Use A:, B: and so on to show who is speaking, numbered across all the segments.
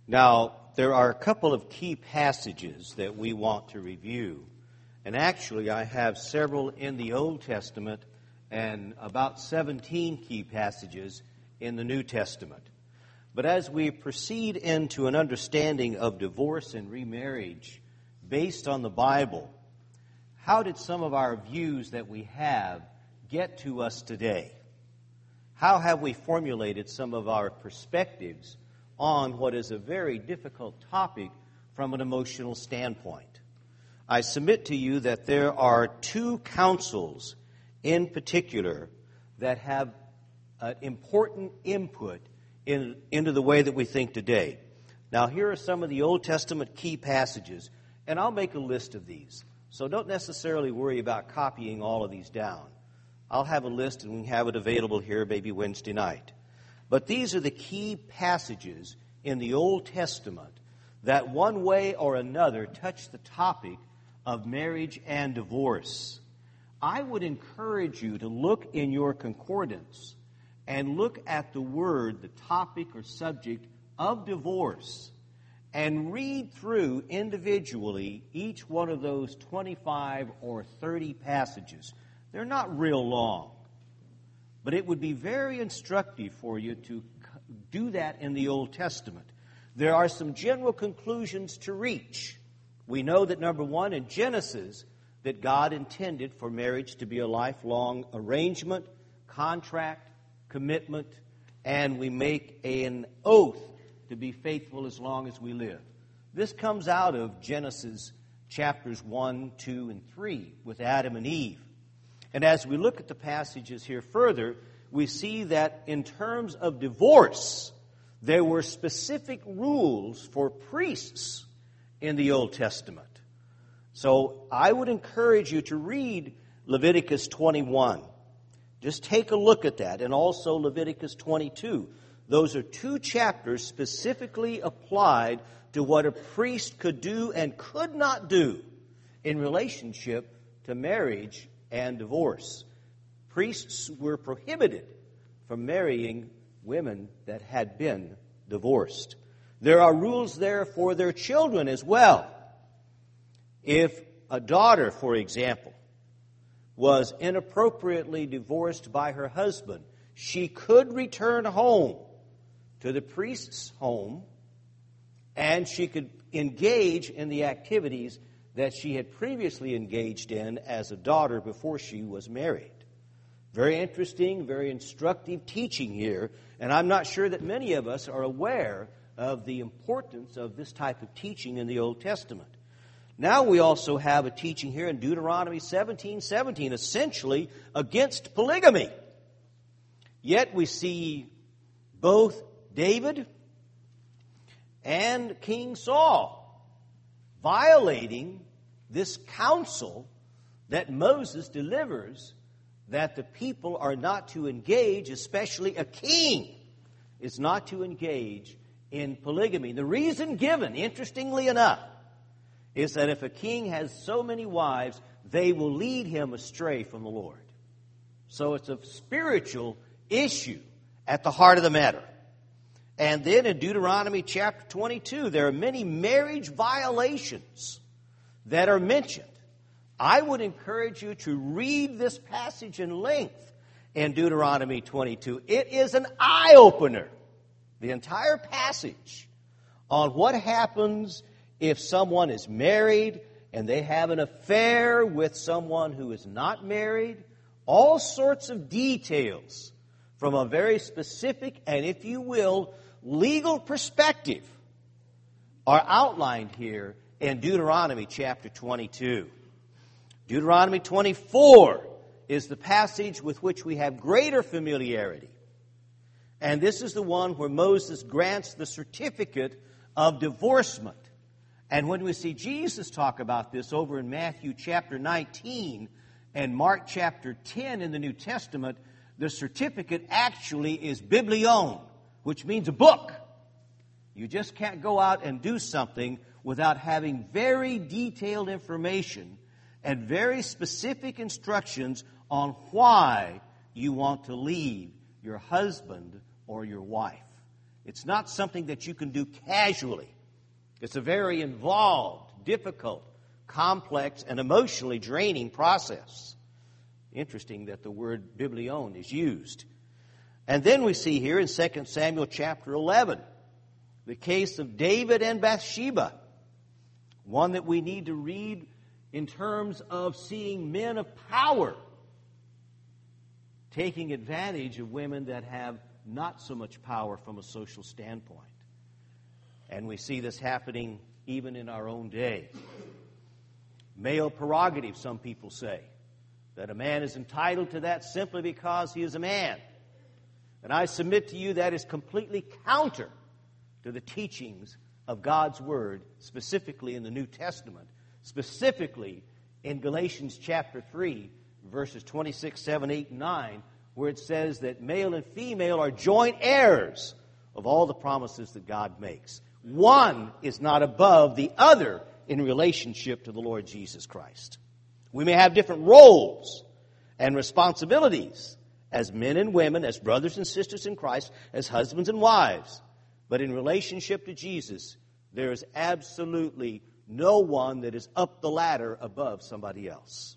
A: Now, there are a couple of key passages that we want to review. And actually, I have several in the Old Testament and about 17 key passages in the New Testament. But as we proceed into an understanding of divorce and remarriage based on the Bible, how did some of our views that we have get to us today? How have we formulated some of our perspectives on what is a very difficult topic from an emotional standpoint? I submit to you that there are two counsels in particular that have an important input into the way that we think today. Now, here are some of the Old Testament key passages, and I'll make a list of these. So don't necessarily worry about copying all of these down. I'll have a list, and we can have it available here maybe Wednesday night. But these are the key passages in the Old Testament that one way or another touch the topic of marriage and divorce. I would encourage you to look in your concordance and look at the word, the topic or subject of divorce, and read through individually each one of those 25 or 30 passages. They're not real long, but it would be very instructive for you to do that in the Old Testament. There are some general conclusions to reach. We know that, number one, in Genesis, that God intended for marriage to be a lifelong arrangement, contract, commitment, and we make an oath to be faithful as long as we live. This comes out of Genesis chapters 1, 2, and 3 with Adam and Eve. And as we look at the passages here further, we see that in terms of divorce, there were specific rules for priests in the Old Testament. So I would encourage you to read Leviticus 21. Just take a look at that, and also Leviticus 22. Those are two chapters specifically applied to what a priest could do and could not do in relationship to marriage and divorce. Priests were prohibited from marrying women that had been divorced. There are rules there for their children as well. If a daughter, for example, was inappropriately divorced by her husband, she could return home to the priest's home, and she could engage in the activities that she had previously engaged in as a daughter before she was married. Very interesting, very instructive teaching here, and I'm not sure that many of us are aware of the importance of this type of teaching in the Old Testament. Now we also have a teaching here in Deuteronomy 17:17, essentially against polygamy. Yet we see both David and King Saul violating this counsel that Moses delivers, that the people are not to engage, especially a king, is not to engage in polygamy. The reason given, interestingly enough, is that if a king has so many wives, they will lead him astray from the Lord. So it's a spiritual issue at the heart of the matter. And then in Deuteronomy chapter 22, there are many marriage violations that are mentioned. I would encourage you to read this passage in length in Deuteronomy 22. It is an eye-opener, the entire passage, on what happens if someone is married and they have an affair with someone who is not married. All sorts of details from a very specific and, if you will, legal perspective are outlined here in Deuteronomy chapter 22. Deuteronomy 24 is the passage with which we have greater familiarity. And this is the one where Moses grants the certificate of divorcement. And when we see Jesus talk about this over in Matthew chapter 19 and Mark chapter 10 in the New Testament, the certificate actually is biblion, which means a book. You just can't go out and do something without having very detailed information and very specific instructions on why you want to leave your husband or your wife. It's not something that you can do casually. It's a very involved, difficult, complex, and emotionally draining process. Interesting that the word biblion is used. And then we see here in 2 Samuel chapter 11, the case of David and Bathsheba, one that we need to read in terms of seeing men of power taking advantage of women that have not so much power from a social standpoint. And we see this happening even in our own day. Male prerogative, some people say, that a man is entitled to that simply because he is a man. And I submit to you that is completely counter to the teachings of God's Word, specifically in the New Testament, specifically in Galatians chapter 3, verses 26, 7, 8, and 9, where it says that male and female are joint heirs of all the promises that God makes. One is not above the other in relationship to the Lord Jesus Christ. We may have different roles and responsibilities as men and women, as brothers and sisters in Christ, as husbands and wives. But in relationship to Jesus, there is absolutely no one that is up the ladder above somebody else.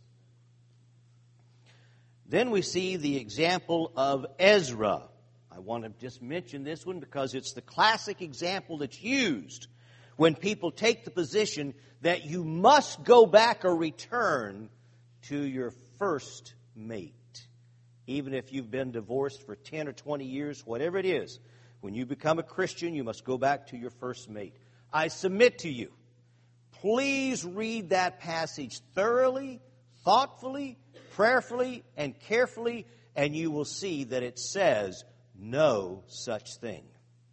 A: Then we see the example of Ezra. I want to just mention this one because it's the classic example that's used when people take the position that you must go back or return to your first mate. Even if you've been divorced for 10 or 20 years, whatever it is, when you become a Christian, you must go back to your first mate. I submit to you, please read that passage thoroughly, thoughtfully, prayerfully, and carefully, and you will see that it says no such thing.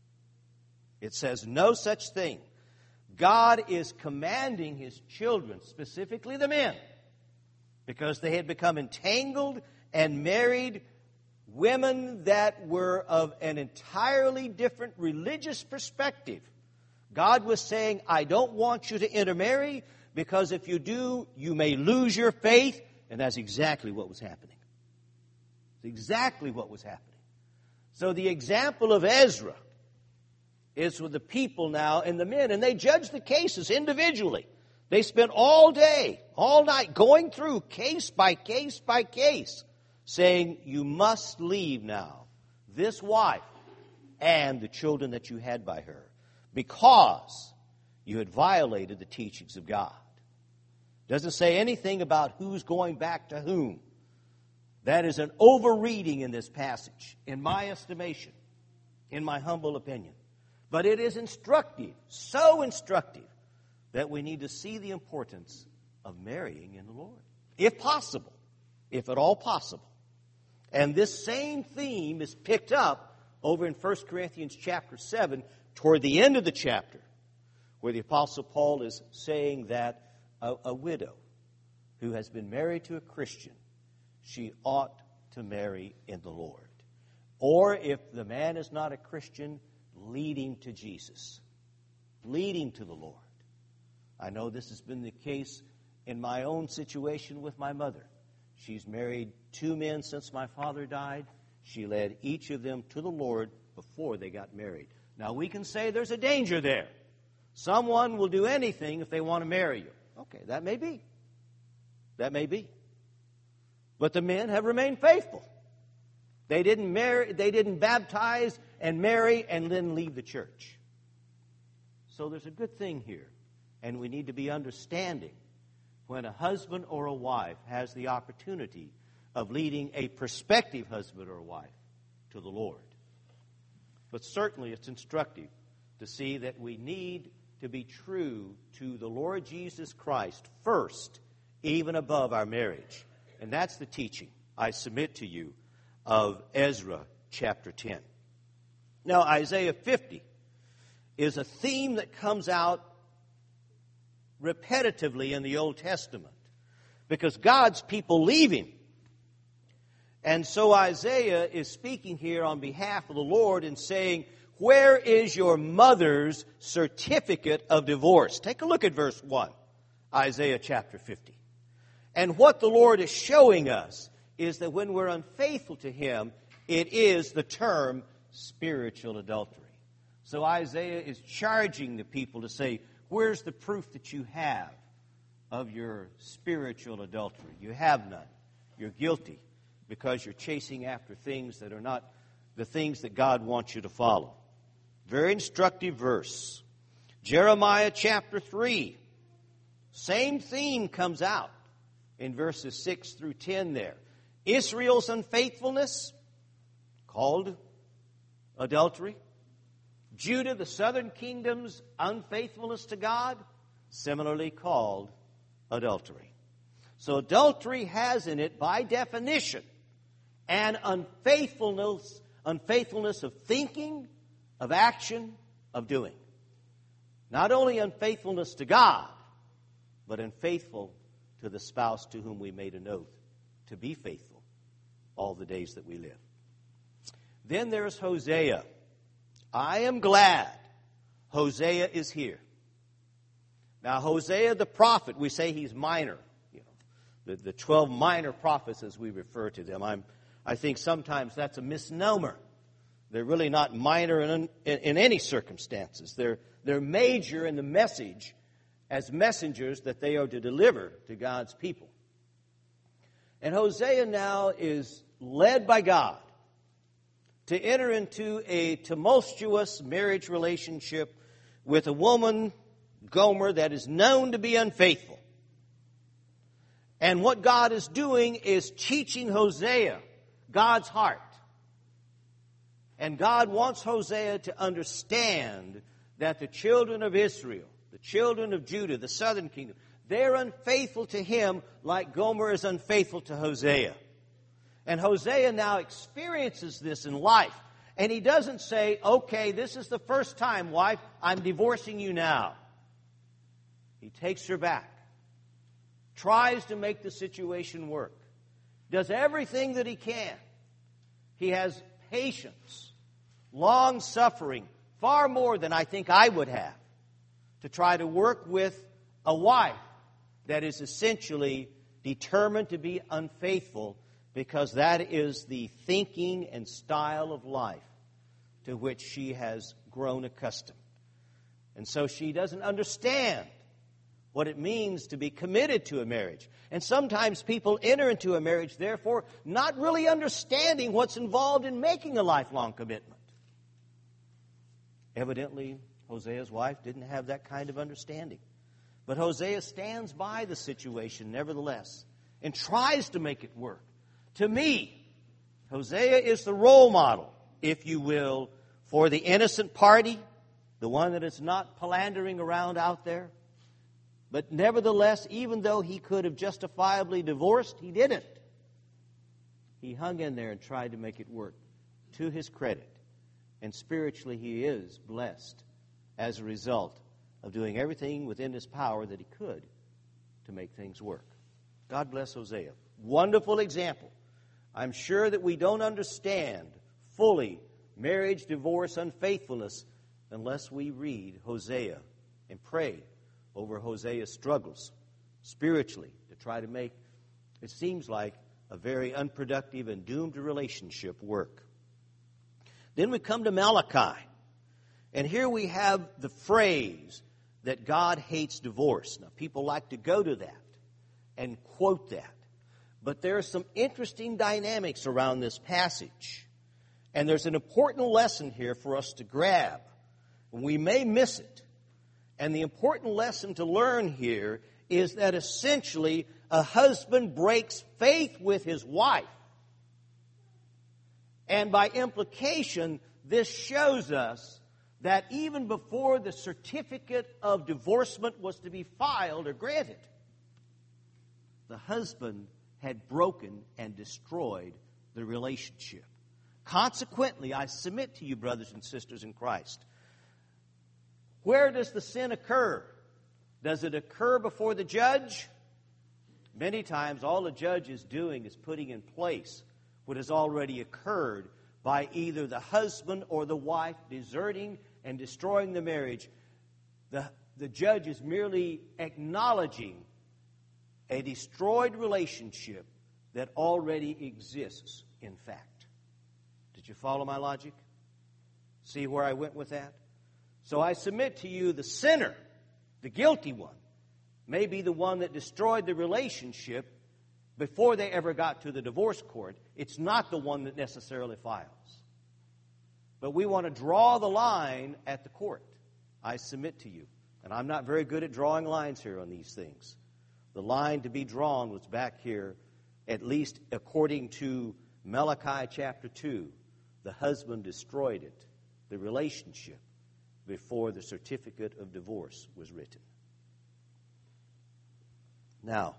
A: It says no such thing. God is commanding His children, specifically the men, because they had become entangled and married women that were of an entirely different religious perspective. God was saying, I don't want you to intermarry, because if you do, you may lose your faith. And that's exactly what was happening. It's exactly what was happening. So the example of Ezra is with the people now and the men, and they judge the cases individually. They spent all day, all night, going through case by case by case, saying, you must leave now this wife and the children that you had by her, because you had violated the teachings of God. Doesn't say anything about who's going back to whom. That is an overreading in this passage, in my estimation, in my humble opinion. But it is instructive, so instructive, that we need to see the importance of marrying in the Lord, if possible, if at all possible. And this same theme is picked up over in 1 Corinthians chapter 7, toward the end of the chapter, where the Apostle Paul is saying that a widow who has been married to a Christian, she ought to marry in the Lord. Or if the man is not a Christian, leading to Jesus, leading to the Lord. I know this has been the case in my own situation with my mother. She's married 2 men since my father died. She led each of them to the Lord before they got married. Now we can say there's a danger there. Someone will do anything if they want to marry you. Okay, that may be. That may be. But the men have remained faithful. They didn't baptize and marry and then leave the church. So there's a good thing here. And we need to be understanding when a husband or a wife has the opportunity of leading a prospective husband or wife to the Lord. But certainly it's instructive to see that we need to be true to the Lord Jesus Christ first, even above our marriage. And that's the teaching, I submit to you, of Ezra chapter 10. Now, Isaiah 50 is a theme that comes out repetitively in the Old Testament because God's people leave Him. And so Isaiah is speaking here on behalf of the Lord and saying, where is your mother's certificate of divorce? Take a look at verse 1, Isaiah chapter 50. And what the Lord is showing us is that when we're unfaithful to Him, it is the term spiritual adultery. So Isaiah is charging the people to say, where's the proof that you have of your spiritual adultery? You have none. You're guilty because you're chasing after things that are not the things that God wants you to follow. Very instructive verse. Jeremiah chapter 3. Same theme comes out in verses 6 through 10 there. Israel's unfaithfulness, called adultery. Judah, the southern kingdom's unfaithfulness to God, similarly called adultery. So adultery has in it, by definition, an unfaithfulness of thinking, of action, of doing. Not only unfaithfulness to God, but unfaithful to the spouse to whom we made an oath to be faithful all the days that we live. Then there's Hosea. I am glad Hosea is here. Now, Hosea the prophet, we say he's minor. The 12 minor prophets as we refer to them. I think sometimes that's a misnomer. They're really not minor in any circumstances. They're major in the message as messengers that they are to deliver to God's people. And Hosea now is led by God to enter into a tumultuous marriage relationship with a woman, Gomer, that is known to be unfaithful. And what God is doing is teaching Hosea God's heart. And God wants Hosea to understand that the children of Israel, the children of Judah, the southern kingdom, they're unfaithful to him like Gomer is unfaithful to Hosea. And Hosea now experiences this in life. And he doesn't say, okay, this is the first time, wife, I'm divorcing you now. He takes her back, tries to make the situation work, does everything that he can. He has patience, long-suffering, far more than I think I would have, to try to work with a wife that is essentially determined to be unfaithful, because that is the thinking and style of life to which she has grown accustomed. And so she doesn't understand what it means to be committed to a marriage. And sometimes people enter into a marriage, therefore, not really understanding what's involved in making a lifelong commitment. Evidently, Hosea's wife didn't have that kind of understanding. But Hosea stands by the situation, nevertheless, and tries to make it work. To me, Hosea is the role model, if you will, for the innocent party, the one that is not philandering around out there. But nevertheless, even though he could have justifiably divorced, he didn't. He hung in there and tried to make it work, to his credit. And spiritually, he is blessed as a result of doing everything within his power that he could to make things work. God bless Hosea. Wonderful example. I'm sure that we don't understand fully marriage, divorce, unfaithfulness unless we read Hosea and pray over Hosea's struggles spiritually to try to make, it seems like, a very unproductive and doomed relationship work. Then we come to Malachi. And here we have the phrase that God hates divorce. Now, people like to go to that and quote that. But there are some interesting dynamics around this passage. And there's an important lesson here for us to grab. We may miss it. And the important lesson to learn here is that essentially a husband breaks faith with his wife. And by implication, this shows us that even before the certificate of divorcement was to be filed or granted, the husband had broken and destroyed the relationship. Consequently, I submit to you, brothers and sisters in Christ, where does the sin occur? Does it occur before the judge? Many times, all the judge is doing is putting in place what has already occurred by either the husband or the wife deserting and destroying the marriage. The judge is merely acknowledging a destroyed relationship that already exists, in fact. Did you follow my logic? See where I went with that? So I submit to you the sinner, the guilty one, may be the one that destroyed the relationship before they ever got to the divorce court. It's not the one that necessarily files. But we want to draw the line at the court. I submit to you. And I'm not very good at drawing lines here on these things. The line to be drawn was back here, at least according to Malachi chapter 2. The husband destroyed it, the relationship, before the certificate of divorce was written. Now,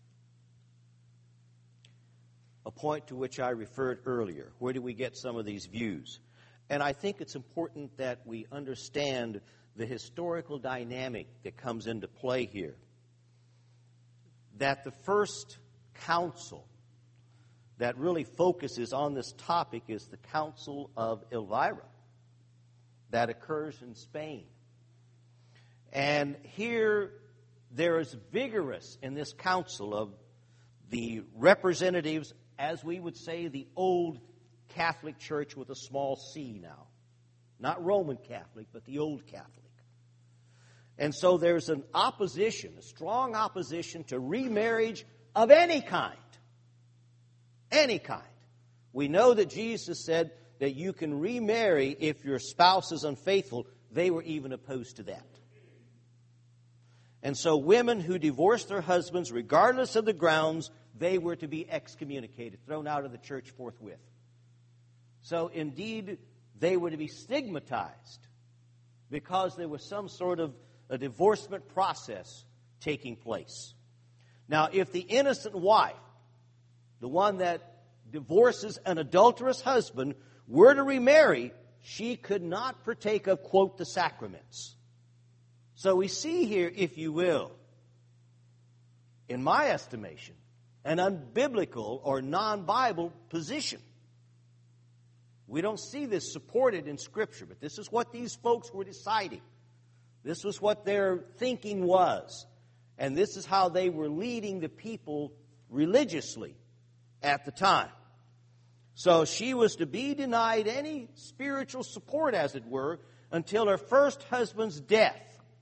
A: a point to which I referred earlier. Where do we get some of these views? And I think it's important that we understand the historical dynamic that comes into play here. That the first council that really focuses on this topic is the Council of Elvira that occurs in Spain. And here there is vigorous in this council of the representatives, as we would say, the old Catholic Church with a small c now. Not Roman Catholic, but the old Catholic. And so there's an opposition, a strong opposition to remarriage of any kind. Any kind. We know that Jesus said that you can remarry if your spouse is unfaithful. They were even opposed to that. And so women who divorced their husbands, regardless of the grounds, they were to be excommunicated, thrown out of the church forthwith. So indeed, they were to be stigmatized because there was some sort of a divorcement process taking place. Now, if the innocent wife, the one that divorces an adulterous husband, were to remarry, she could not partake of, quote, the sacraments. So we see here, if you will, in my estimation, an unbiblical or non-Bible position. We don't see this supported in Scripture, but this is what these folks were deciding. This was what their thinking was. And this is how they were leading the people religiously at the time. So she was to be denied any spiritual support, as it were, until her first husband's death.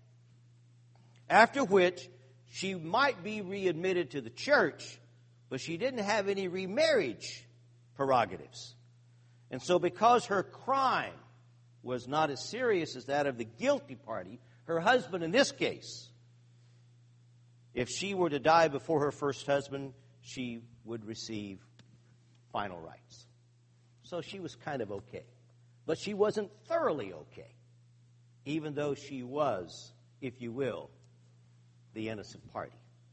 A: After which, she might be readmitted to the church, but she didn't have any remarriage prerogatives. And so because her crime was not as serious as that of the guilty party, her husband in this case, if she were to die before her first husband, she would receive final rights. So she was kind of okay. But she wasn't thoroughly okay, even though she was, if you will, the innocent party.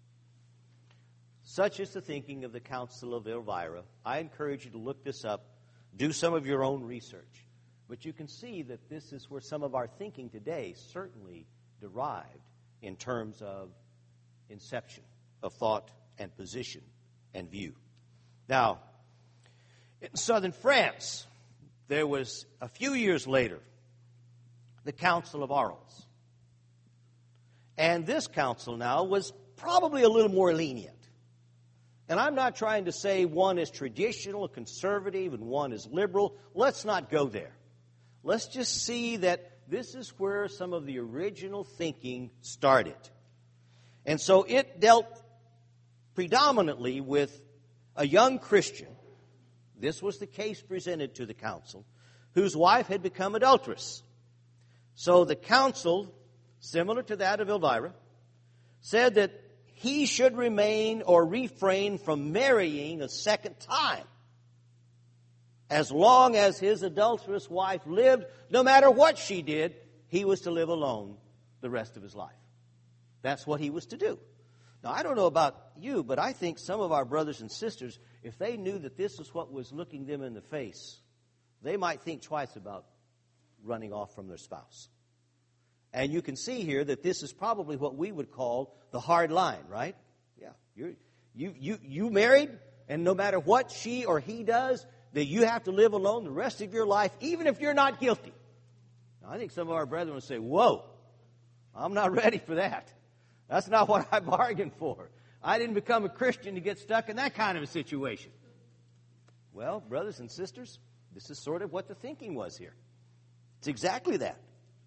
A: Such is the thinking of the Council of Elvira. I encourage you to look this up, do some of your own research. But you can see that this is where some of our thinking today certainly derived in terms of inception of thought and position and view. Now, in southern France, there was, a few years later, the Council of Arles. And this council now was probably a little more lenient. And I'm not trying to say one is traditional, conservative, and one is liberal. Let's not go there. Let's just see that this is where some of the original thinking started. And so it dealt predominantly with a young Christian. This was the case presented to the council, whose wife had become adulterous. So the council, similar to that of Elvira, said that he should remain or refrain from marrying a second time as long as his adulterous wife lived. No matter what she did, he was to live alone the rest of his life. That's what he was to do. Now, I don't know about you, but I think some of our brothers and sisters, if they knew that this was what was looking them in the face, they might think twice about running off from their spouse. And you can see here that this is probably what we would call the hard line, right? Yeah, you married, and no matter what she or he does, that you have to live alone the rest of your life, even if you're not guilty. Now, I think some of our brethren would say, whoa, I'm not ready for that. That's not what I bargained for. I didn't become a Christian to get stuck in that kind of a situation. Well, brothers and sisters, this is sort of what the thinking was here. It's exactly that.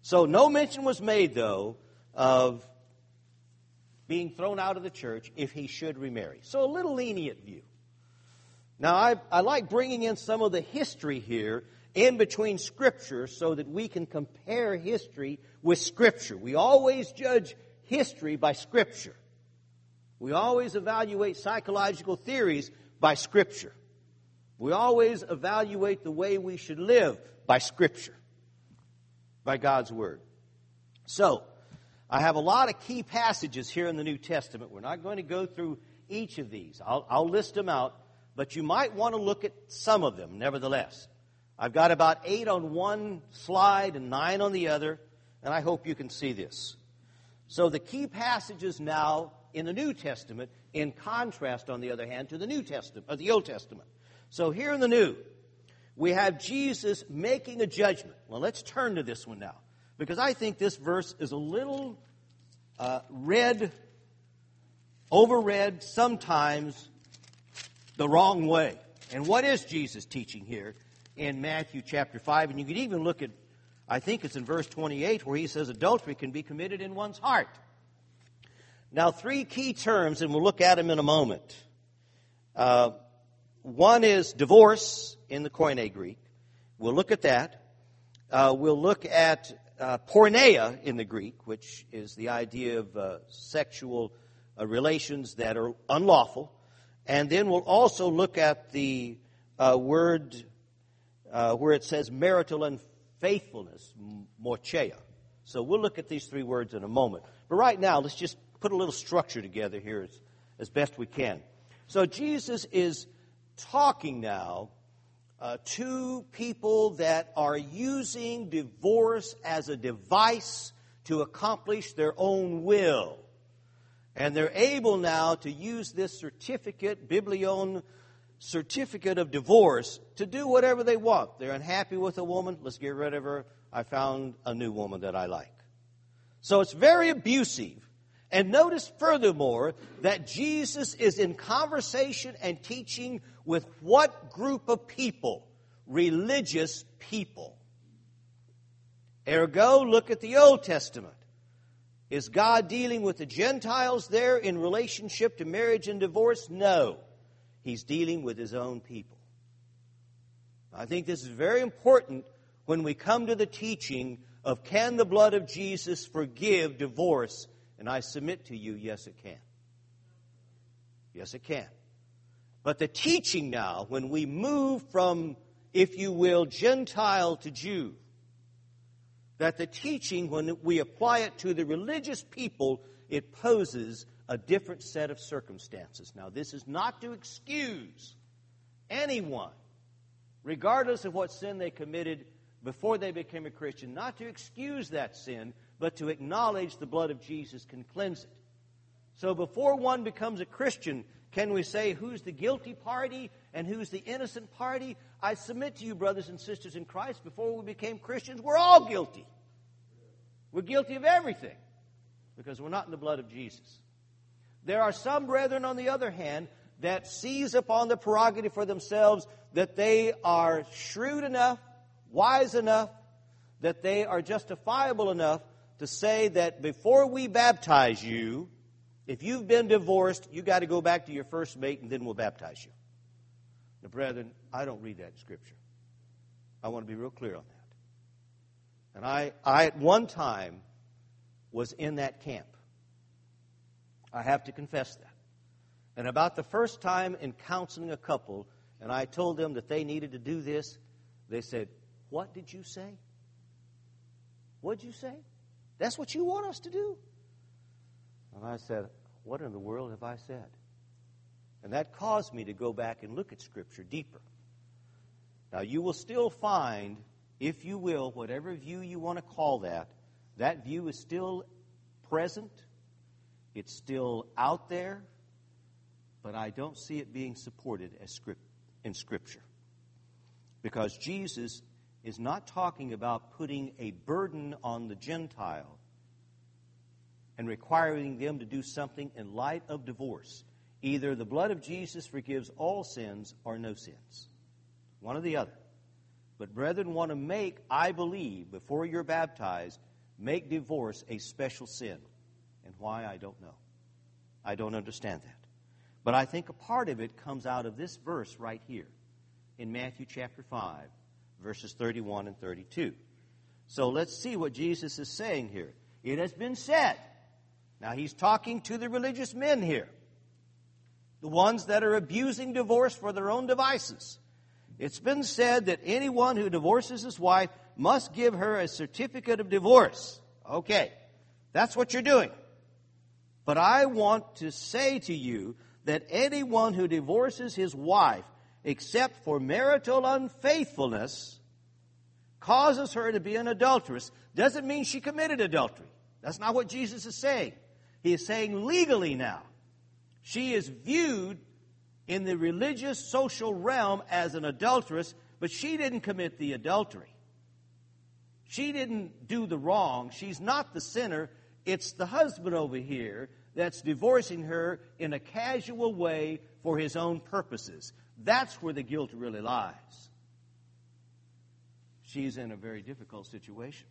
A: So no mention was made, though, of being thrown out of the church if he should remarry. So a little lenient view. Now, I like bringing in some of the history here in between Scripture so that we can compare history with Scripture. We always judge history by Scripture. We always evaluate psychological theories by Scripture. We always evaluate the way we should live by Scripture, by God's Word. So, I have a lot of key passages here in the New Testament. We're not going to go through each of these. I'll list them out, but you might want to look at some of them, nevertheless. I've got about 8 on one slide and 9 on the other, and I hope you can see this. So the key passages now in the New Testament, in contrast, on the other hand, to the New Testament, or the Old Testament. So here in the New, we have Jesus making a judgment. Well, let's turn to this one now, because I think this verse is a little overread sometimes the wrong way. And what is Jesus teaching here in Matthew chapter 5? And you can even look at, I think it's in verse 28, where he says adultery can be committed in one's heart. Now, 3 key terms, and we'll look at them in a moment. One is divorce in the Koine Greek. We'll look at that. We'll look at porneia in the Greek, which is the idea of sexual relations that are unlawful. And then we'll also look at the word where it says marital unfaithfulness, morcheia. So we'll look at these 3 words in a moment. But right now, let's just put a little structure together here as best we can. So Jesus is talking now to people that are using divorce as a device to accomplish their own will. And they're able now to use this certificate, biblion certificate of divorce, to do whatever they want. They're unhappy with a woman, let's get rid of her. I found a new woman that I like. So it's very abusive. And notice furthermore that Jesus is in conversation and teaching with what group of people? Religious people. Ergo, look at the Old Testament. Is God dealing with the Gentiles there in relationship to marriage and divorce? No. He's dealing with His own people. I think this is very important when we come to the teaching of can the blood of Jesus forgive divorce? And I submit to you, yes it can. Yes it can. But the teaching now, when we move from, if you will, Gentile to Jew, that the teaching, when we apply it to the religious people, it poses a different set of circumstances. Now, this is not to excuse anyone, regardless of what sin they committed before they became a Christian, not to excuse that sin, but to acknowledge the blood of Jesus can cleanse it. So before one becomes a Christian, can we say who's the guilty party and who's the innocent party? I submit to you, brothers and sisters in Christ, before we became Christians, we're all guilty. We're guilty of everything because we're not in the blood of Jesus. There are some brethren, on the other hand, that seize upon the prerogative for themselves that they are shrewd enough, wise enough, that they are justifiable enough to say that before we baptize you, if you've been divorced, you got to go back to your first mate and then we'll baptize you. Now, brethren, I don't read that in Scripture. I want to be real clear on that. And I at one time was in that camp. I have to confess that. And about the first time in counseling a couple, and I told them that they needed to do this, they said, "What did you say? What did you say? That's what you want us to do?" And I said, "What in the world have I said?" And that caused me to go back and look at Scripture deeper. Now, you will still find, if you will, whatever view you want to call that, that view is still present. It's still out there. But I don't see it being supported as in Scripture. Because Jesus is not talking about putting a burden on the Gentile and requiring them to do something in light of divorce. Either the blood of Jesus forgives all sins or no sins. One or the other. But brethren want to make, I believe, before you're baptized, make divorce a special sin. And why, I don't know. I don't understand that. But I think a part of it comes out of this verse right here in Matthew chapter 5, verses 31 and 32. So let's see what Jesus is saying here. It has been said. Now he's talking to the religious men here, the ones that are abusing divorce for their own devices. It's been said that anyone who divorces his wife must give her a certificate of divorce. Okay, that's what you're doing. But I want to say to you that anyone who divorces his wife except for marital unfaithfulness causes her to be an adulteress. Doesn't mean she committed adultery. That's not what Jesus is saying. He is saying legally now, she is viewed in the religious social realm as an adulteress, but she didn't commit the adultery. She didn't do the wrong. She's not the sinner. It's the husband over here that's divorcing her in a casual way for his own purposes. That's where the guilt really lies. She's in a very difficult situation.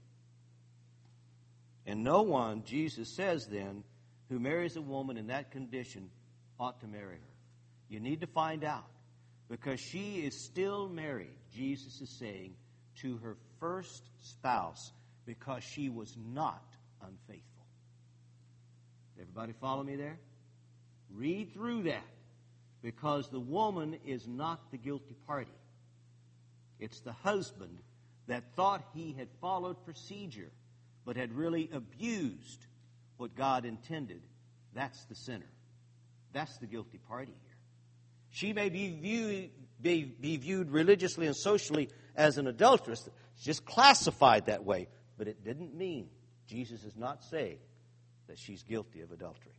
A: And no one, Jesus says then, who marries a woman in that condition ought to marry her. You need to find out, because she is still married, Jesus is saying, to her first spouse, because she was not unfaithful. Everybody follow me there? Read through that, because the woman is not the guilty party. It's the husband that thought he had followed procedure, but had really abused what God intended. That's the sinner. That's the guilty party here. She may be viewed religiously and socially as an adulteress. It's just classified that way. But it didn't mean, Jesus is not saying that she's guilty of adultery.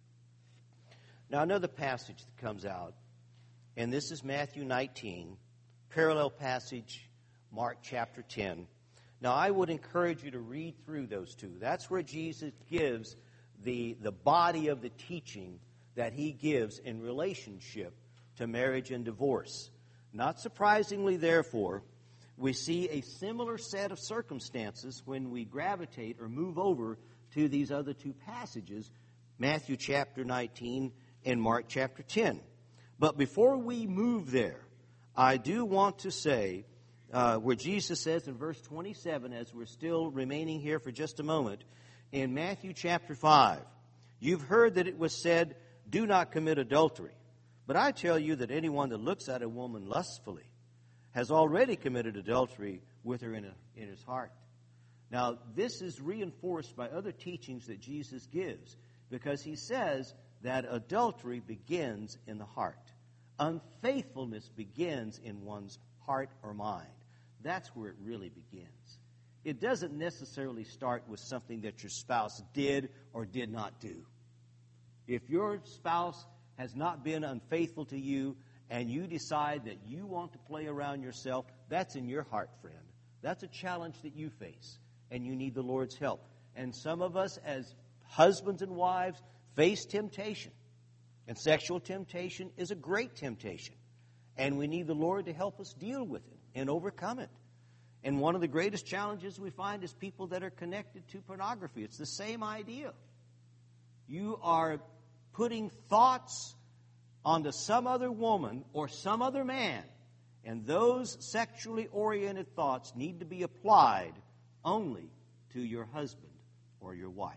A: Now another passage that comes out, and this is Matthew 19, parallel passage, Mark chapter 10. Now I would encourage you to read through those two. That's where Jesus gives the body of the teaching that he gives in relationship to marriage and divorce. Not surprisingly, therefore, we see a similar set of circumstances when we gravitate or move over to these other two passages, Matthew chapter 19 and Mark chapter 10. But before we move there, I do want to say where Jesus says in verse 27, as we're still remaining here for just a moment, in Matthew chapter 5, you've heard that it was said, do not commit adultery. But I tell you that anyone that looks at a woman lustfully has already committed adultery with her in his heart. Now, this is reinforced by other teachings that Jesus gives, because he says that adultery begins in the heart. Unfaithfulness begins in one's heart or mind. That's where it really begins. It doesn't necessarily start with something that your spouse did or did not do. If your spouse has not been unfaithful to you and you decide that you want to play around yourself, that's in your heart, friend. That's a challenge that you face, and you need the Lord's help. And some of us as husbands and wives face temptation. And sexual temptation is a great temptation. And we need the Lord to help us deal with it and overcome it. And one of the greatest challenges we find is people that are connected to pornography. It's the same idea. You are putting thoughts onto some other woman or some other man, and those sexually oriented thoughts need to be applied only to your husband or your wife.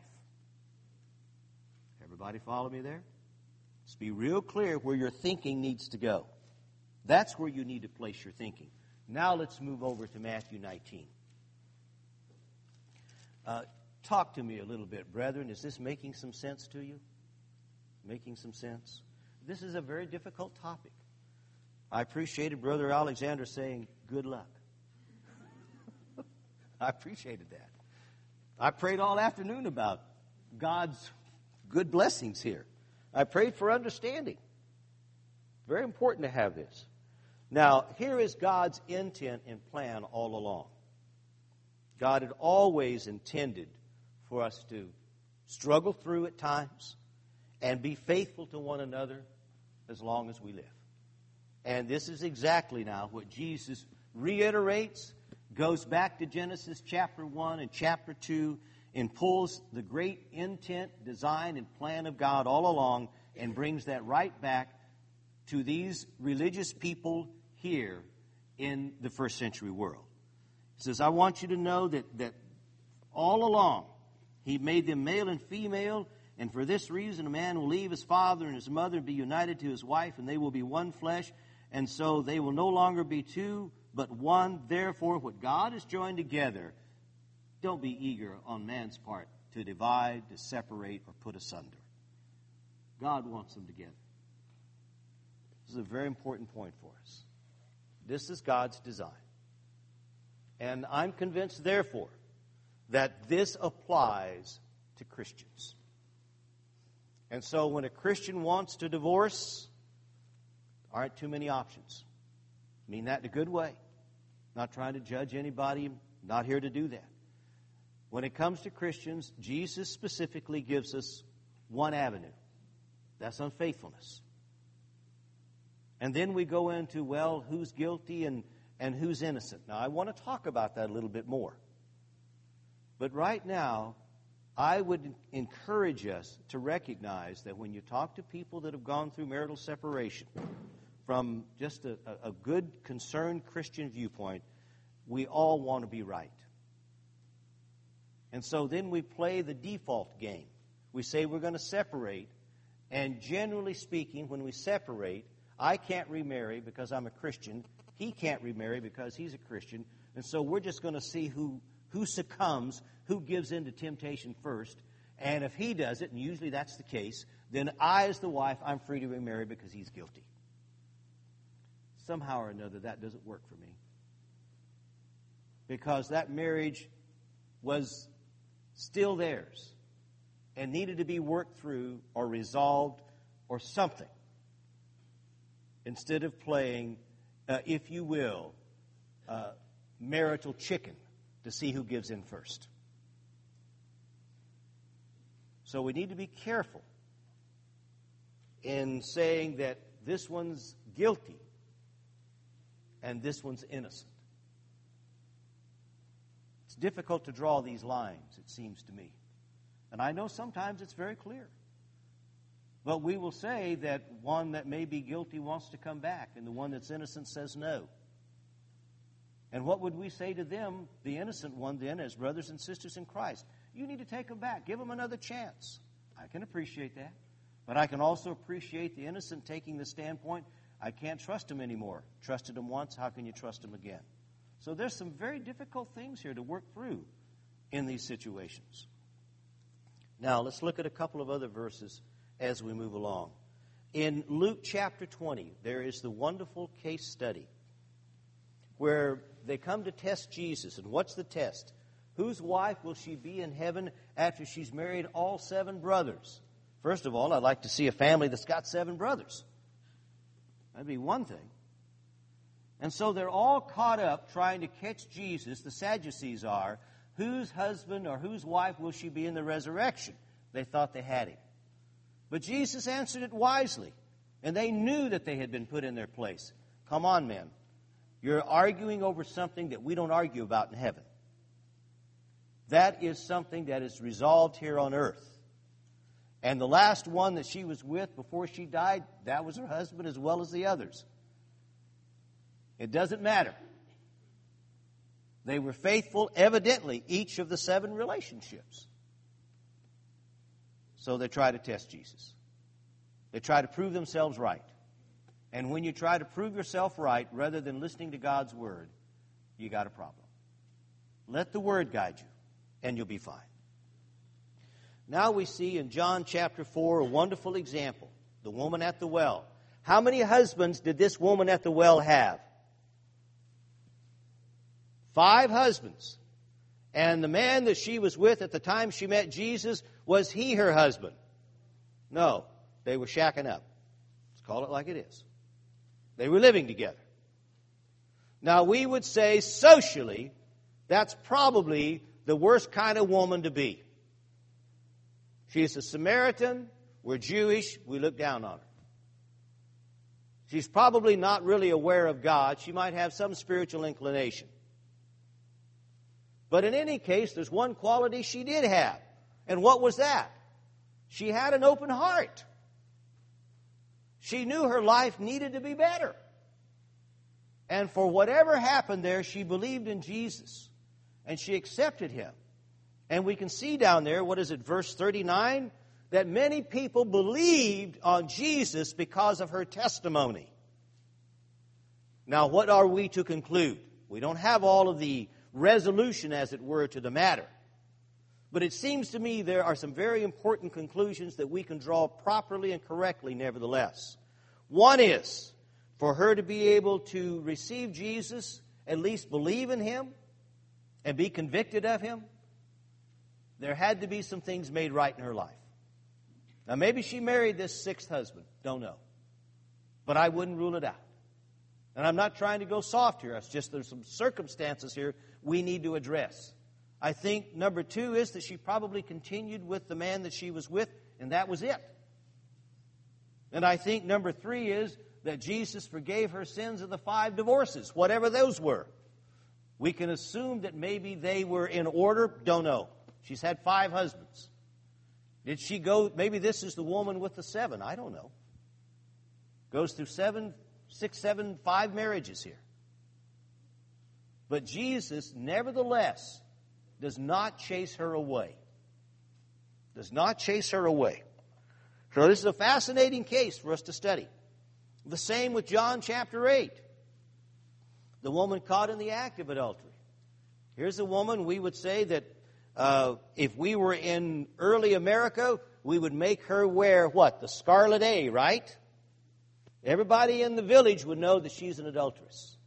A: Everybody follow me there? Let's be real clear where your thinking needs to go. That's where you need to place your thinking. Now let's move over to Matthew 19. Talk to me a little bit, brethren. Is this making some sense to you? Making some sense? This is a very difficult topic. I appreciated Brother Alexander saying, good luck. I appreciated that. I prayed all afternoon about God's good blessings here. I prayed for understanding. Very important to have this. Now, here is God's intent and plan all along. God had always intended for us to struggle through at times and be faithful to one another as long as we live. And this is exactly now what Jesus reiterates, goes back to Genesis chapter 1 and chapter 2, and pulls the great intent, design, and plan of God all along and brings that right back to these religious people here in the first century world. He says, I want you to know that all along He made them male and female, and for this reason a man will leave his father and his mother and be united to his wife, and they will be one flesh, and so they will no longer be two, but one. Therefore, what God has joined together, don't be eager on man's part to divide, to separate, or put asunder. God wants them together. This is a very important point for us. This is God's design. And I'm convinced, therefore, that this applies to Christians. And so when a Christian wants to divorce, there aren't too many options. I mean that in a good way. Not trying to judge anybody, not here to do that. When it comes to Christians, Jesus specifically gives us one avenue. That's unfaithfulness. And then we go into, well, who's guilty and who's innocent. Now, I want to talk about that a little bit more. But right now, I would encourage us to recognize that when you talk to people that have gone through marital separation, from just a good, concerned Christian viewpoint, we all want to be right. And so then we play the default game. We say we're going to separate, and generally speaking, when we separate, I can't remarry because I'm a Christian. He can't remarry because he's a Christian. And so we're just going to see who succumbs, who gives in to temptation first. And if he does it, and usually that's the case, then I, as the wife, I'm free to remarry because he's guilty. Somehow or another, that doesn't work for me. Because that marriage was still theirs and needed to be worked through or resolved or something. Instead of playing, if you will, marital chicken to see who gives in first. So we need to be careful in saying that this one's guilty and this one's innocent. It's difficult to draw these lines, it seems to me. And I know sometimes it's very clear. But we will say that one that may be guilty wants to come back, and the one that's innocent says no. And what would we say to them, the innocent one then, as brothers and sisters in Christ? You need to take them back. Give them another chance. I can appreciate that. But I can also appreciate the innocent taking the standpoint, I can't trust him anymore. Trusted him once, how can you trust him again? So there's some very difficult things here to work through in these situations. Now, let's look at a couple of other verses as we move along. In Luke chapter 20, there is the wonderful case study where they come to test Jesus. And what's the test? Whose wife will she be in heaven after she's married all 7 brothers? First of all, I'd like to see a family that's got 7 brothers. That'd be one thing. And so they're all caught up trying to catch Jesus, the Sadducees are. Whose husband or whose wife will she be in the resurrection? They thought they had him. But Jesus answered it wisely, and they knew that they had been put in their place. Come on, men. You're arguing over something that we don't argue about in heaven. That is something that is resolved here on earth. And the last one that she was with before she died, that was her husband as well as the others. It doesn't matter. They were faithful, evidently, each of the 7 relationships. So they try to test Jesus. They try to prove themselves right. And when you try to prove yourself right, rather than listening to God's Word, you got a problem. Let the Word guide you, and you'll be fine. Now we see in John chapter 4 a wonderful example. The woman at the well. How many husbands did this woman at the well have? 5 husbands. And the man that she was with at the time she met Jesus, was he her husband? No, they were shacking up. Let's call it like it is. They were living together. Now we would say socially, that's probably the worst kind of woman to be. She's a Samaritan, we're Jewish, we look down on her. She's probably not really aware of God. She might have some spiritual inclination. But in any case, there's one quality she did have. And what was that? She had an open heart. She knew her life needed to be better. And for whatever happened there, she believed in Jesus. And she accepted Him. And we can see down there, what is it, verse 39? That many people believed on Jesus because of her testimony. Now, what are we to conclude? We don't have all of the resolution, as it were, to the matter. But it seems to me there are some very important conclusions that we can draw properly and correctly, nevertheless. One is, for her to be able to receive Jesus, at least believe in Him, and be convicted of Him, there had to be some things made right in her life. Now, maybe she married this sixth husband. Don't know. But I wouldn't rule it out. And I'm not trying to go soft here. It's just there's some circumstances here we need to address. I think number two is that she probably continued with the man that she was with, and that was it. And I think number three is that Jesus forgave her sins of the 5 divorces, whatever those were. We can assume that maybe they were in order. Don't know. She's had 5 husbands. Did she go, maybe this is the woman with the 7. I don't know. Goes through 5 marriages here. But Jesus, nevertheless, does not chase her away. Does not chase her away. So this is a fascinating case for us to study. The same with John chapter 8. The woman caught in the act of adultery. Here's a woman, we would say that if we were in early America, we would make her wear what? The scarlet A, right? Everybody in the village would know that she's an adulteress.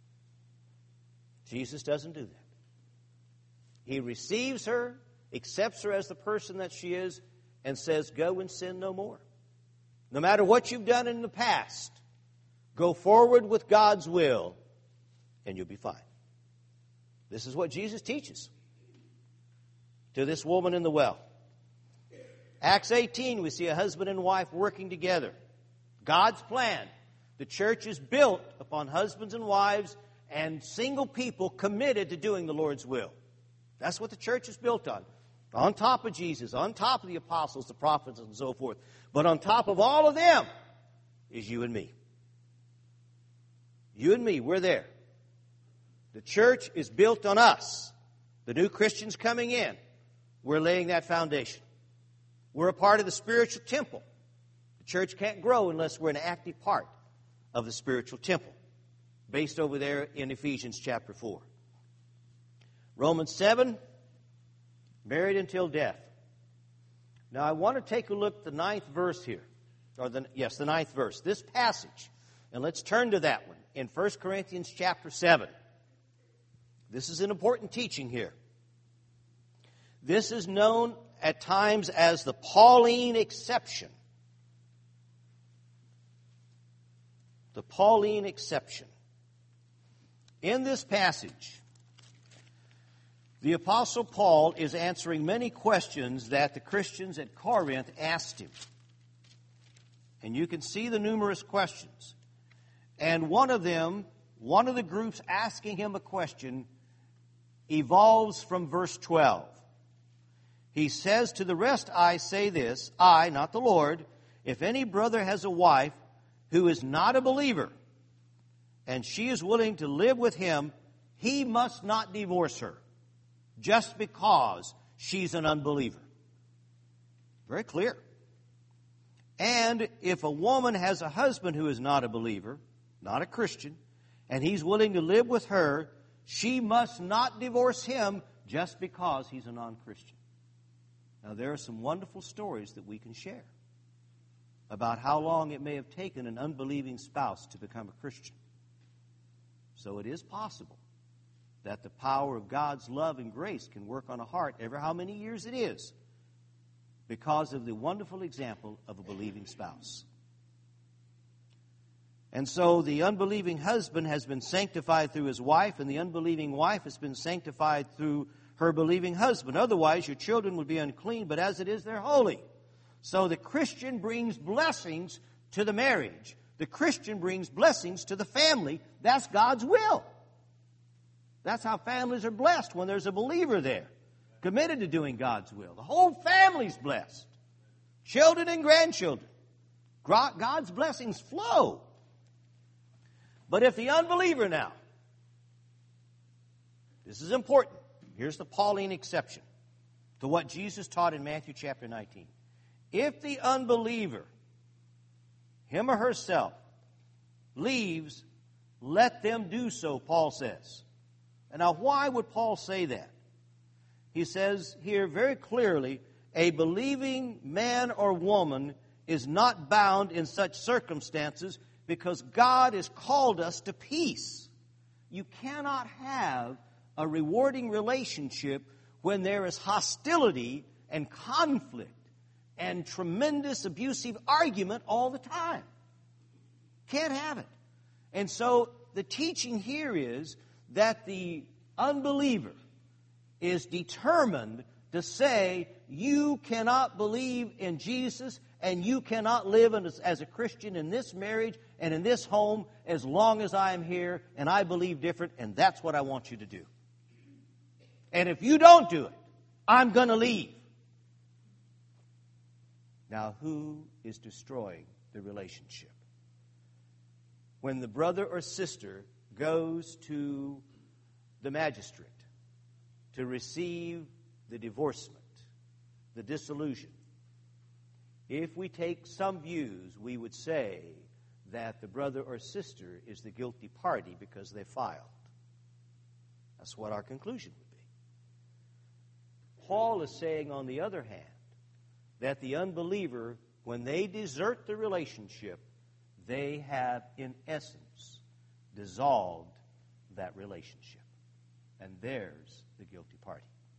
A: Jesus doesn't do that. He receives her, accepts her as the person that she is, and says, go and sin no more. No matter what you've done in the past, go forward with God's will, and you'll be fine. This is what Jesus teaches to this woman in the well. Acts 18, we see a husband and wife working together. God's plan. The church is built upon husbands and wives and single people committed to doing the Lord's will. That's what the church is built on. On top of Jesus, on top of the apostles, the prophets, and so forth. But on top of all of them is you and me. You and me, we're there. The church is built on us. The new Christians coming in, we're laying that foundation. We're a part of the spiritual temple. The church can't grow unless we're an active part of the spiritual temple, based over there in Ephesians chapter 4. Romans 7, married until death. Now I want to take a look at the 9th verse here. The 9th verse. This passage. And let's turn to that one in 1 Corinthians chapter 7. This is an important teaching here. This is known at times as the Pauline exception. The Pauline exception. In this passage, the Apostle Paul is answering many questions that the Christians at Corinth asked him. And you can see the numerous questions. And one of the groups asking him a question evolves from verse 12. He says, to the rest I say this, I, not the Lord, if any brother has a wife who is not a believer, and she is willing to live with him, he must not divorce her, just because she's an unbeliever. Very clear. And if a woman has a husband who is not a believer, not a Christian, and he's willing to live with her, she must not divorce him just because he's a non-Christian. Now, there are some wonderful stories that we can share about how long it may have taken an unbelieving spouse to become a Christian. So it is possible that the power of God's love and grace can work on a heart, ever how many years it is, because of the wonderful example of a believing spouse. And so the unbelieving husband has been sanctified through his wife, and the unbelieving wife has been sanctified through her believing husband. Otherwise, your children would be unclean, but as it is, they're holy. So the Christian brings blessings to the marriage. The Christian brings blessings to the family. That's God's will. That's how families are blessed when there's a believer there, committed to doing God's will. The whole family's blessed. Children and grandchildren. God's blessings flow. But if the unbeliever now, this is important. Here's the Pauline exception to what Jesus taught in Matthew chapter 19. If the unbeliever, him or herself, leaves, let them do so, Paul says. And now, why would Paul say that? He says here very clearly, a believing man or woman is not bound in such circumstances because God has called us to peace. You cannot have a rewarding relationship when there is hostility and conflict and tremendous abusive argument all the time. Can't have it. And so the teaching here is that the unbeliever is determined to say, you cannot believe in Jesus and you cannot live as a Christian in this marriage and in this home as long as I am here and I believe different, and that's what I want you to do. And if you don't do it, I'm going to leave. Now, who is destroying the relationship? When the brother or sister goes to the magistrate to receive the divorcement, the dissolution, if we take some views, we would say that the brother or sister is the guilty party because they filed. That's what our conclusion would be. Paul is saying, on the other hand, that the unbeliever, when they desert the relationship, they have, in essence, dissolved that relationship. And there's the guilty party.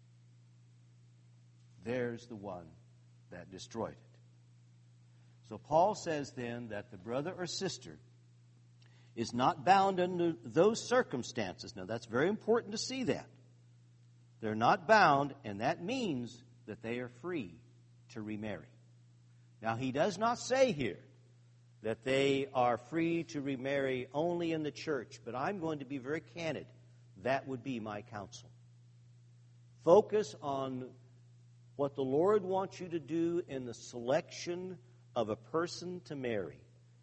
A: There's the one that destroyed it. So Paul says then that the brother or sister is not bound under those circumstances. Now that's very important to see that. They're not bound, and that means that they are free to remarry. Now he does not say here that they are free to remarry only in the church, but I'm going to be very candid. That would be my counsel. Focus on what the Lord wants you to do in the selection of a person to marry.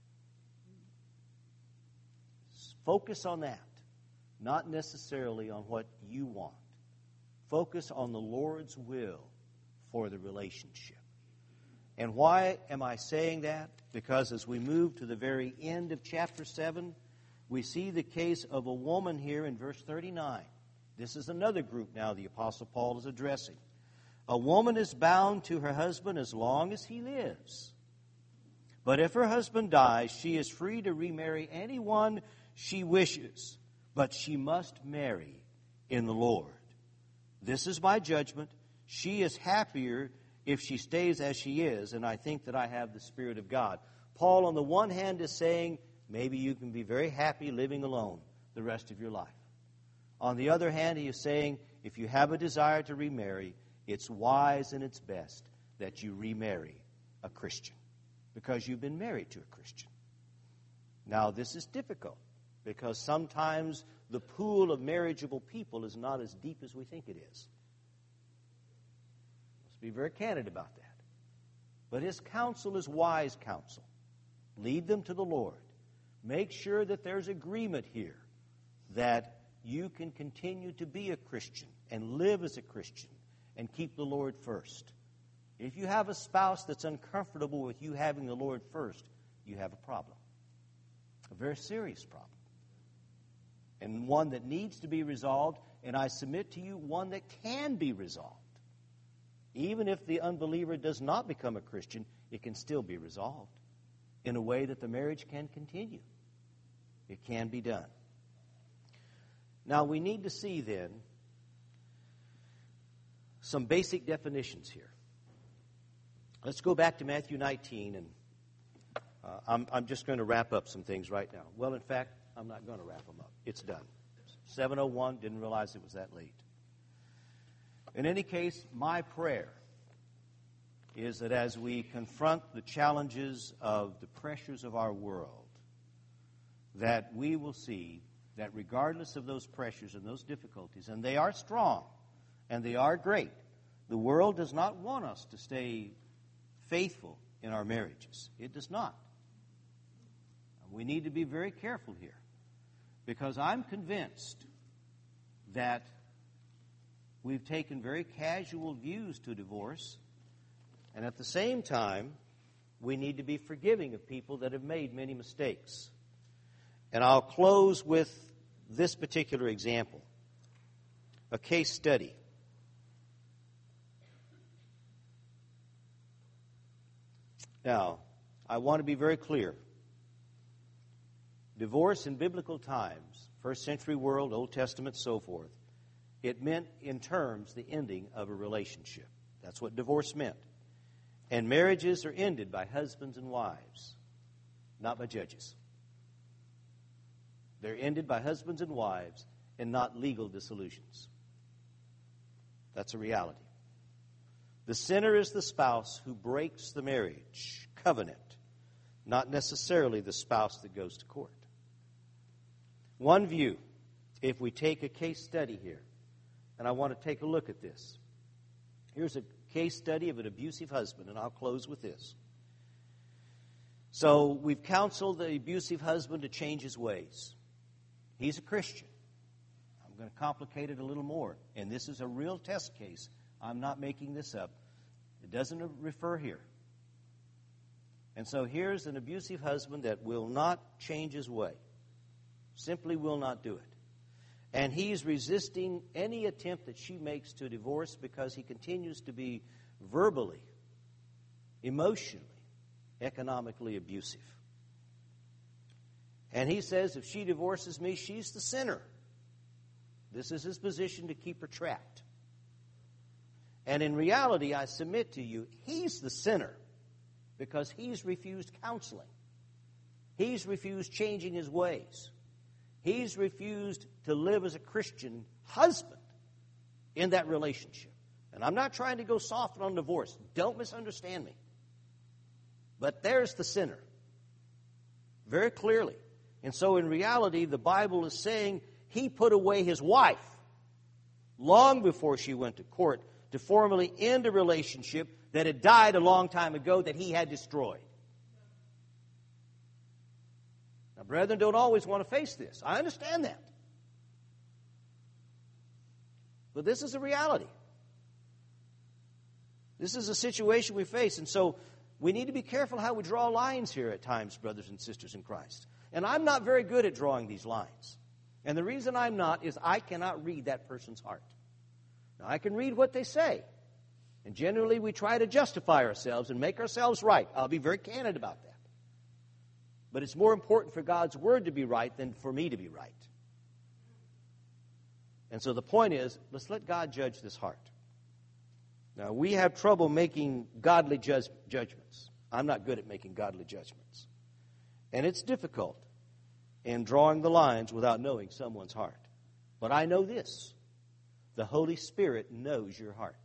A: Focus on that, not necessarily on what you want. Focus on the Lord's will for the relationship. And why am I saying that? Because as we move to the very end of chapter 7, we see the case of a woman here in verse 39. This is another group now the Apostle Paul is addressing. A woman is bound to her husband as long as he lives. But if her husband dies, she is free to remarry anyone she wishes, but she must marry in the Lord. This is my judgment. She is happier if she stays as she is, and I think that I have the Spirit of God. Paul, on the one hand, is saying, maybe you can be very happy living alone the rest of your life. On the other hand, he is saying, if you have a desire to remarry, it's wise and it's best that you remarry a Christian, because you've been married to a Christian. Now, this is difficult, because sometimes the pool of marriageable people is not as deep as we think it is. Let's be very candid about that. But his counsel is wise counsel. Lead them to the Lord. Make sure that there's agreement here that you can continue to be a Christian and live as a Christian and keep the Lord first. If you have a spouse that's uncomfortable with you having the Lord first, you have a problem. A very serious problem. And one that needs to be resolved, and I submit to you, one that can be resolved. Even if the unbeliever does not become a Christian, it can still be resolved in a way that the marriage can continue. It can be done. Now, we need to see then some basic definitions here. Let's go back to Matthew 19, and I'm just going to wrap up some things right now. Well, in fact, I'm not going to wrap them up. It's done. 7:01, didn't realize it was that late. In any case, my prayer is that as we confront the challenges of the pressures of our world, that we will see that regardless of those pressures and those difficulties, and they are strong and they are great, the world does not want us to stay faithful in our marriages. It does not. We need to be very careful here, because I'm convinced that we've taken very casual views to divorce, and at the same time, we need to be forgiving of people that have made many mistakes. And I'll close with this particular example, a case study. Now, I want to be very clear. Divorce in biblical times, first century world, Old Testament, so forth, it meant in terms the ending of a relationship. That's what divorce meant. And marriages are ended by husbands and wives, not by judges. They're ended by husbands and wives and not legal dissolutions. That's a reality. The sinner is the spouse who breaks the marriage covenant, not necessarily the spouse that goes to court. One view, if we take a case study here, and I want to take a look at this. Here's a case study of an abusive husband, and I'll close with this. So we've counseled the abusive husband to change his ways. He's a Christian. I'm going to complicate it a little more, and this is a real test case. I'm not making this up. It doesn't refer here. And so here's an abusive husband that will not change his way. Simply will not do it. And he's resisting any attempt that she makes to divorce because he continues to be verbally, emotionally, economically abusive. And he says, if she divorces me, she's the sinner. This is his position to keep her trapped. And in reality, I submit to you, he's the sinner because he's refused counseling. He's refused changing his ways. He's refused to live as a Christian husband in that relationship. And I'm not trying to go soft on divorce. Don't misunderstand me. But there's the sinner. Very clearly. And so in reality, the Bible is saying he put away his wife long before she went to court to formally end a relationship that had died a long time ago that he had destroyed. Now, brethren don't always want to face this. I understand that. But this is a reality. This is a situation we face. And so we need to be careful how we draw lines here at times, brothers and sisters in Christ. And I'm not very good at drawing these lines. And the reason I'm not is I cannot read that person's heart. Now, I can read what they say. And generally we try to justify ourselves and make ourselves right. I'll be very candid about that. But it's more important for God's Word to be right than for me to be right. And so the point is, let's let God judge this heart. Now, we have trouble making godly judgments. I'm not good at making godly judgments. And it's difficult in drawing the lines without knowing someone's heart. But I know this. The Holy Spirit knows your heart.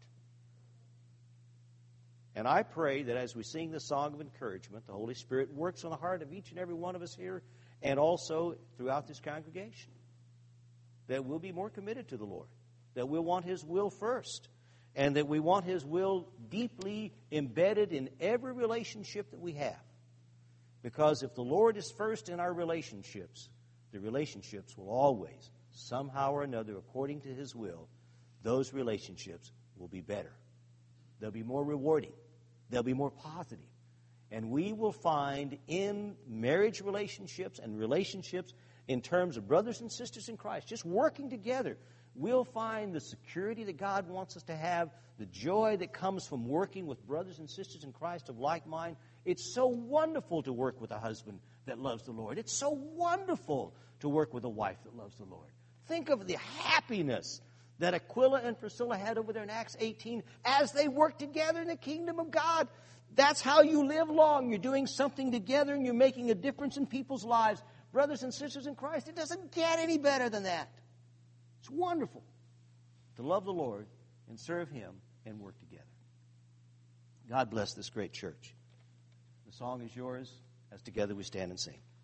A: And I pray that as we sing the song of encouragement, the Holy Spirit works on the heart of each and every one of us here and also throughout this congregation. That we'll be more committed to the Lord. That we'll want His will first. And that we want His will deeply embedded in every relationship that we have. Because if the Lord is first in our relationships, the relationships will always, somehow or another, according to His will, those relationships will be better. They'll be more rewarding. They'll be more positive. And we will find in marriage relationships and relationships in terms of brothers and sisters in Christ, just working together, we'll find the security that God wants us to have, the joy that comes from working with brothers and sisters in Christ of like mind. It's so wonderful to work with a husband that loves the Lord. It's so wonderful to work with a wife that loves the Lord. Think of the happiness that Aquila and Priscilla had over there in Acts 18 as they worked together in the kingdom of God. That's how you live long. You're doing something together and you're making a difference in people's lives. Brothers and sisters in Christ, it doesn't get any better than that. It's wonderful to love the Lord and serve Him and work together. God bless this great church. The song is yours as together we stand and sing.